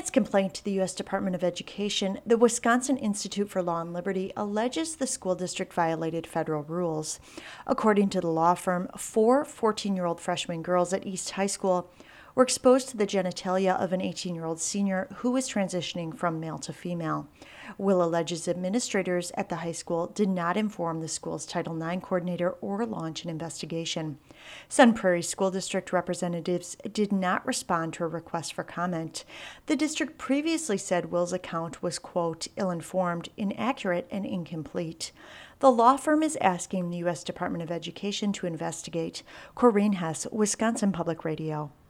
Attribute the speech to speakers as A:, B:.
A: its complaint to the U.S. Department of Education, the Wisconsin Institute for Law and Liberty alleges the school district violated federal rules. According to the law firm, 4 14-year-old freshman girls at East High School were exposed to the genitalia of an 18-year-old senior who was transitioning from male to female. Will alleges administrators at the high school did not inform the school's Title IX coordinator or launch an investigation. Sun Prairie School District representatives did not respond to a request for comment. The district previously said Will's account was, quote, ill-informed, inaccurate, and incomplete. The law firm is asking the U.S. Department of Education to investigate. Corinne Hess, Wisconsin Public Radio.